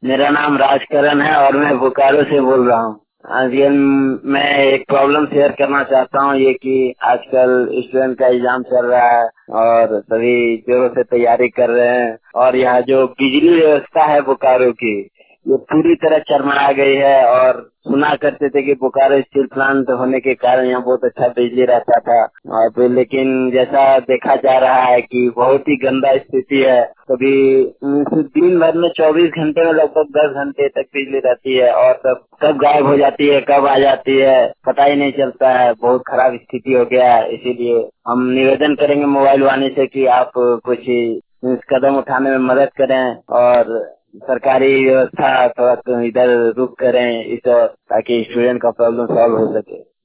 मेरा नाम राजकरण है और मैं बोकारो से बोल रहा हूँ। आज ये मैं एक प्रॉब्लम शेयर करना चाहता हूँ, ये कि आजकल स्टूडेंट का एग्जाम चल रहा है और सभी जोरों से तैयारी कर रहे हैं और यहाँ जो बिजली व्यवस्था है बोकारो की, ये पूरी तरह चरमरा गई है। और सुना करते थे कि बोकारो स्टील प्लांट होने के कारण यहाँ बहुत अच्छा बिजली रहता था, और फिर लेकिन जैसा देखा जा रहा है कि बहुत ही गंदा स्थिति है। कभी दिन भर में 24 घंटे में लगभग 10 घंटे तक बिजली रहती है और तब कब गायब हो जाती है, कब आ जाती है, पता ही नहीं चलता है। बहुत खराब स्थिति हो गया है। इसीलिए हम निवेदन करेंगे मोबाइल वाणी से कि आप कुछ कदम उठाने में मदद करें और सरकारी व्यवस्था थोड़ा इधर रुक करें इस, ताकि स्टूडेंट का प्रॉब्लम सॉल्व हो सके।